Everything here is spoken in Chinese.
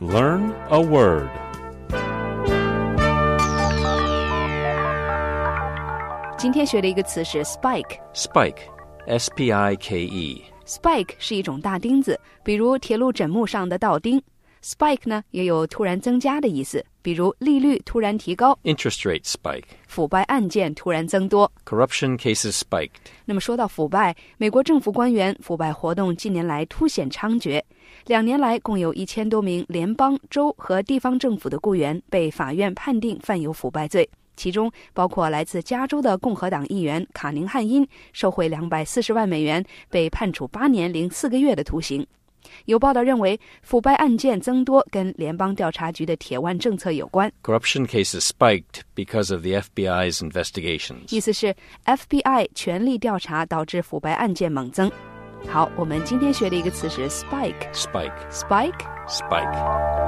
Learn a word. 今天学的一个词是 spike. Spike, S-P-I-K-E. Spike 是一种大钉子，比如铁路枕木上的道钉。Spike 呢也有突然增加的意思，比如利率突然提高， Interest rate spike. 腐败案件突然增多。 Corruption cases spiked. 那么说到腐败，美国政府官员腐败活动近年来凸显猖獗，2年来共有1000多名联邦、州和地方政府的雇员被法院判定犯有腐败罪，其中包括来自加州的共和党议员卡宁汉因，受贿240万美元，被判处8年零4个月的徒刑。有报道认为，腐败案件增多跟联邦调查局的铁腕政策有关。 Corruption cases spiked because of the FBI's investigations. 意思是 FBI 全力调查导致腐败案件猛增。好，我们今天学的一个词是 spike. Spike. Spike Spike.